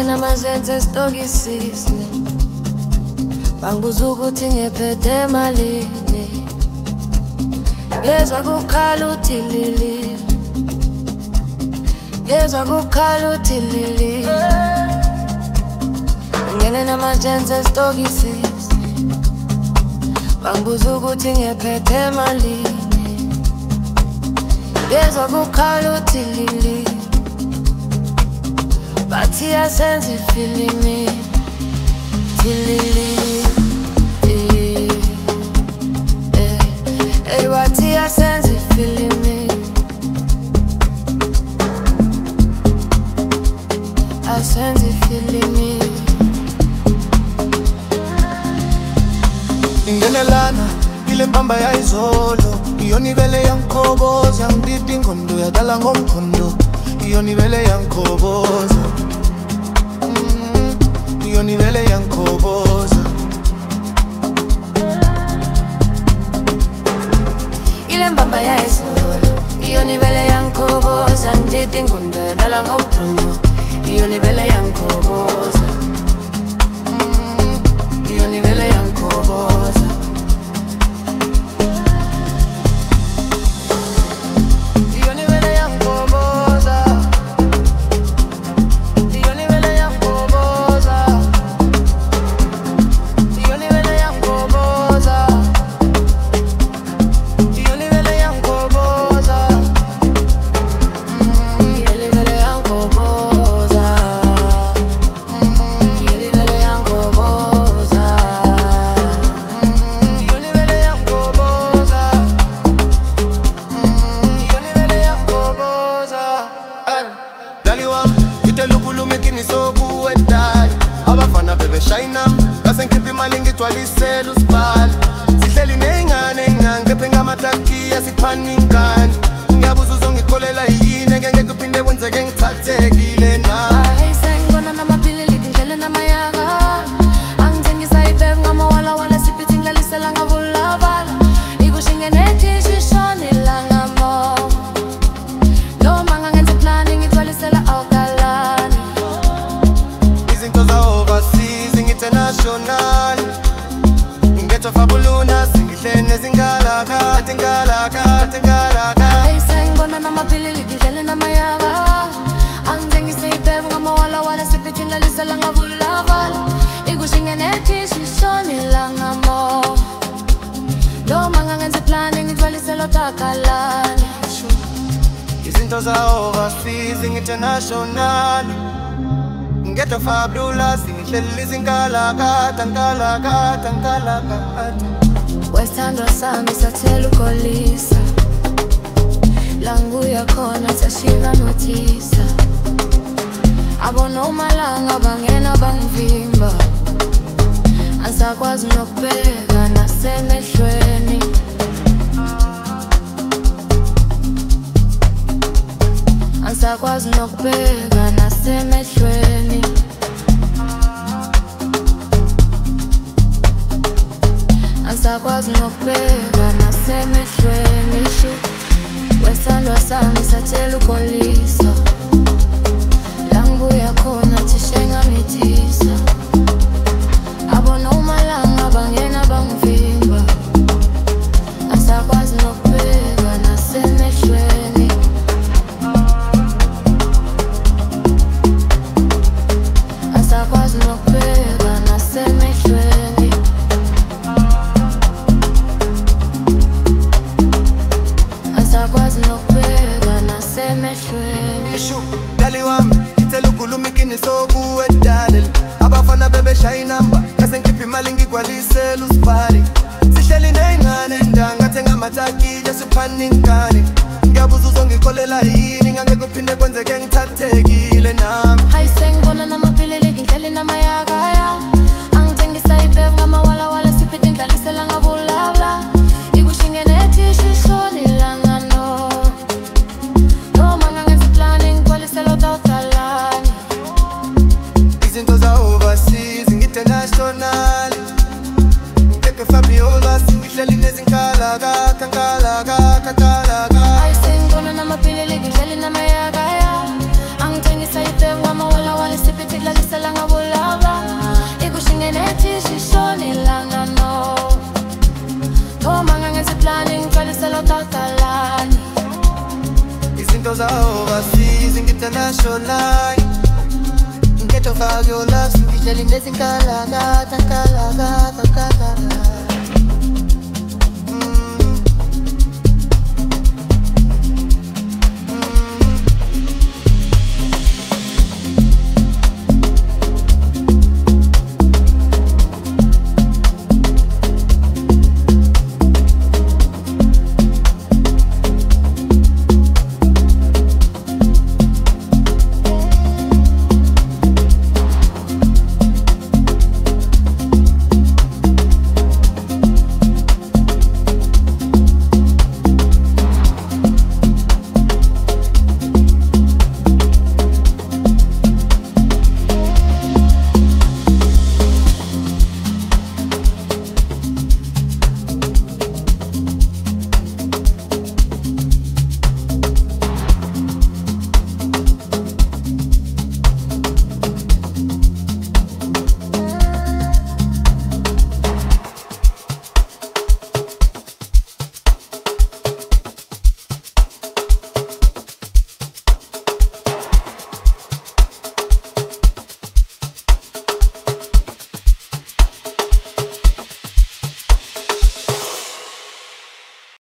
namazenze stokisisi bangibuza ukuthi ngephethe malini ngezwa kukhala uthilili ngezwa kukhala uthilili ngene namazenze stokisisi bangibuza ukuthi ngephethe malini ngezwa kukhala uthilili bathi asenze ifilimi tilili bathi asenze ifilimi asenze ifilimi ingenelana ile mbamba ya izolo iyonibele yankhoboza yangidida ingqondo yadala ngomkhondo iyonibele yankhoboza iyonibele yankhoboza ile mbamba ya izolo iyonibele yankhoboza ngidida ingqondo yadala ngomkhondo iyonibele yankhoboza iyonibele yankhoboza Twalisela usibali sihleli nengane ngangephe ngamataki asiphanikani ngiyabuza uzongikholela yini ngeke kuphinde kwenzeke ngithathekile na sengibona namaphilili ngidlele namayaka angithengisa ibhek ngamawala wala siphithi ngidlalisela ngabulavala ikushinge nethi shone langamo noma ngangenza plan ngithwalisela awukalani izinto za overseas international Fabuluna singihlene zingalaka tingalaka tingalaka sengibona namaphilili ngidlele namayaka angithengisa ibhek ngamawala wala siphithi ngidlalisela ngabulavala ikushinge nethi shone langamo noma ngangenza plan ngithwalisela awukalani izinto za overseas international Ngeta fabula singihleli zingalaka tangalaka tangalaka wesithandwa sami sathela ukholisa langu yakhona sashika nothisa abona umalanga bangena bangivimba asakwazi nokubheka nasemehlweni asakwazi nokubheka nasemehlweni asakwazi nokubheka nasemehlweni wesithandwa sami sathela ukholisa langibuya khona thishenga mithisa abona umalanga bangena bangivimba asakwazi nokubheka nasemehlweni asakwazi nokubheka nasemehlweni asakwazi nokubheka nasemehlweni dali wami ithela ukhuluma ikini sokuwedalele abafana bebeshaya inamba ngase ngikhipha imali ngigwalisela usibhali sihleli nengane ndangathenga amataki asiphanikani ngiyabuza uzongikholela yini ngeke kuphinde kwenzeke ngithathekile nami sengibona namaphilili ngidlele namayaka angithengisa ibhek ngamawala wala siphithi ngidlalisela ngabulavala ikushinge nethi shone langano noma ngangenza plan ngithwalisela awukalani izinto za overseas international ngeke Fabiola singihleli nezinkalaka kankalaka kankalaka sengibona namaphilili ngidlele namayaka angithengisa ibhek ngamawala wala siphithi ngidlalisela international. Get your fag, your last. Visually, there's in Kalaga, Kalaga, Kalaga.